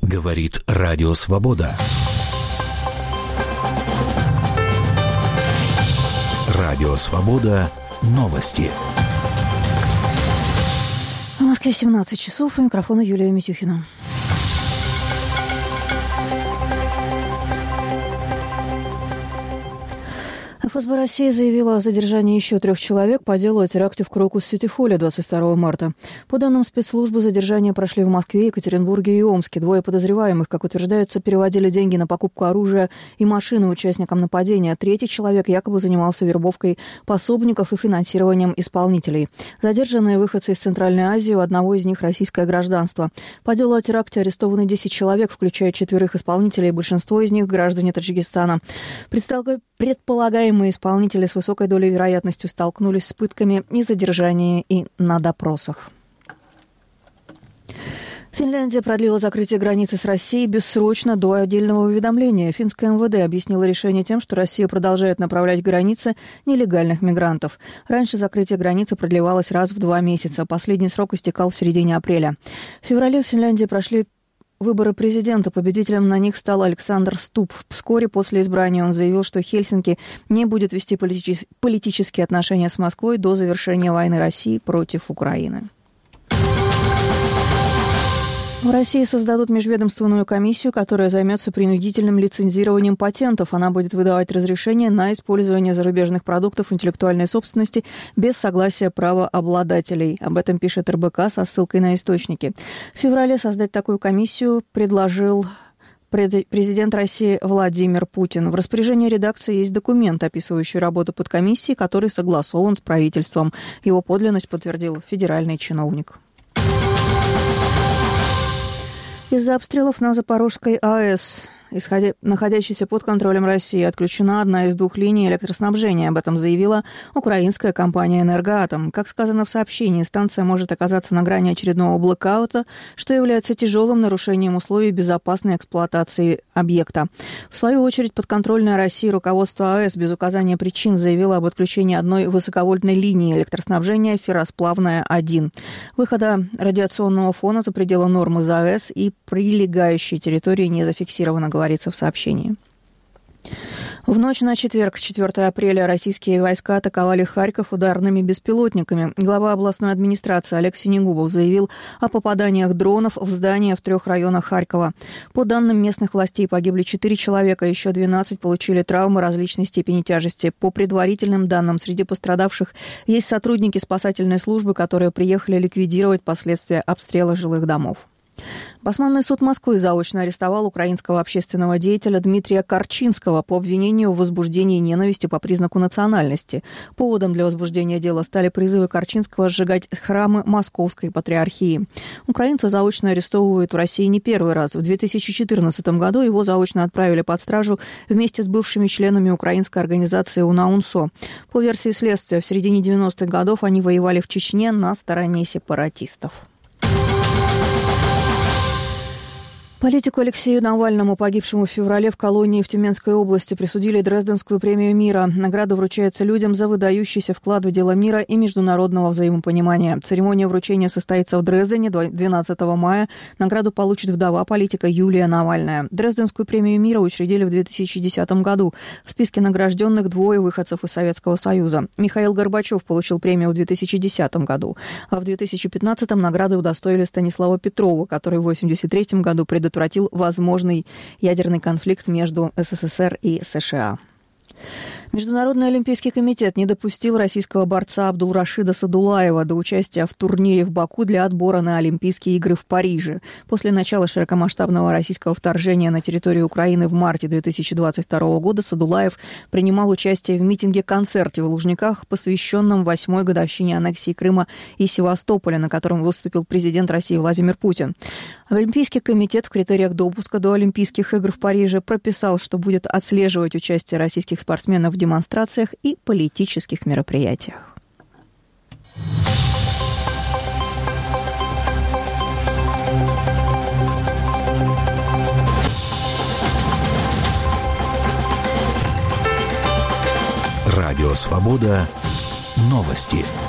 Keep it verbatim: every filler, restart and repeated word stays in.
Говорит Радио Свобода. Радио Свобода. Новости. В Москве семнадцать часов. У микрофона Юлия Митюхина. эф эс бэ России заявила о задержании еще трех человек по делу о теракте в Крокус-Сити-Холле двадцать второго марта. По данным спецслужбы, задержания прошли в Москве, Екатеринбурге и Омске. Двое подозреваемых, как утверждается, переводили деньги на покупку оружия и машины участникам нападения. Третий человек якобы занимался вербовкой пособников и финансированием исполнителей. Задержанные выходцы из Центральной Азии, у одного из них российское гражданство. По делу о теракте арестованы десять человек, включая четверых исполнителей, большинство из них граждане Таджикистана. Предполагаемые исполнители с высокой долей вероятности столкнулись с пытками и задержаниями и на допросах. Финляндия продлила закрытие границы с Россией бессрочно до отдельного уведомления. Финское эм вэ дэ объяснило решение тем, что Россия продолжает направлять к границе нелегальных мигрантов. Раньше закрытие границы продлевалось раз в два месяца. Последний срок истекал в середине апреля. В феврале в Финляндии прошли выборы президента. Победителем на них стал Александр Стуб. Вскоре после избрания он заявил, что Хельсинки не будет вести политичес- политические отношения с Москвой до завершения войны России против Украины. В России создадут межведомственную комиссию, которая займется принудительным лицензированием патентов. Она будет выдавать разрешение на использование зарубежных продуктов интеллектуальной собственности без согласия правообладателей. Об этом пишет эр бэ ка со ссылкой на источники. В феврале создать такую комиссию предложил президент России Владимир Путин. В распоряжении редакции есть документ, описывающий работу подкомиссии, который согласован с правительством. Его подлинность подтвердил федеральный чиновник. Из-за обстрелов на Запорожской а э с, исходя, находящейся под контролем России, отключена одна из двух линий электроснабжения. Об этом заявила украинская компания «Энергоатом». Как сказано в сообщении, станция может оказаться на грани очередного блэкаута, что является тяжелым нарушением условий безопасной эксплуатации объекта. В свою очередь, подконтрольное России руководство а э с без указания причин заявило об отключении одной высоковольтной линии электроснабжения «Ферросплавная один». Выхода радиационного фона за пределы нормы за а э с и прилегающей территории не зафиксировано, говорится в сообщении. В ночь на четверг, четвёртого апреля, российские войска атаковали Харьков ударными беспилотниками. Глава областной администрации Олег Синегубов заявил о попаданиях дронов в здания в трех районах Харькова. По данным местных властей, погибли четыре человека, еще двенадцать получили травмы различной степени тяжести. По предварительным данным, среди пострадавших есть сотрудники спасательной службы, которые приехали ликвидировать последствия обстрела жилых домов. Басманный суд Москвы заочно арестовал украинского общественного деятеля Дмитрия Корчинского по обвинению в возбуждении ненависти по признаку национальности. Поводом для возбуждения дела стали призывы Корчинского сжигать храмы Московской патриархии. Украинца заочно арестовывают в России не первый раз. В две тысячи четырнадцатом году его заочно отправили под стражу вместе с бывшими членами украинской организации УНАУНСО. По версии следствия, в середине девяностых годов они воевали в Чечне на стороне сепаратистов. Политику Алексею Навальному, погибшему в феврале в колонии в Тюменской области, присудили Дрезденскую премию мира. Награда вручается людям за выдающийся вклад в дело мира и международного взаимопонимания. Церемония вручения состоится в Дрездене двенадцатого мая. Награду получит вдова политика Юлия Навальная. Дрезденскую премию мира учредили в две тысячи десятом году. В списке награжденных двое выходцев из Советского Союза. Михаил Горбачев получил премию в две тысячи десятом году, а в две тысячи пятнадцатом награды удостоили Станислава Петрова, который в восемьдесят третьем году предотвратил предотвратил возможный ядерный конфликт между эс эс эс эр и США. Международный олимпийский комитет не допустил российского борца Абдулрашида Садулаева до участия в турнире в Баку для отбора на Олимпийские игры в Париже. После начала широкомасштабного российского вторжения на территорию Украины в марте две тысячи двадцать второго года Садулаев принимал участие в митинге-концерте в Лужниках, посвященном восьмой годовщине аннексии Крыма и Севастополя, на котором выступил президент России Владимир Путин. Олимпийский комитет в критериях допуска до Олимпийских игр в Париже прописал, что будет отслеживать участие российских спортсменов в демонстрациях и политических мероприятиях. Радио Свобода. Новости.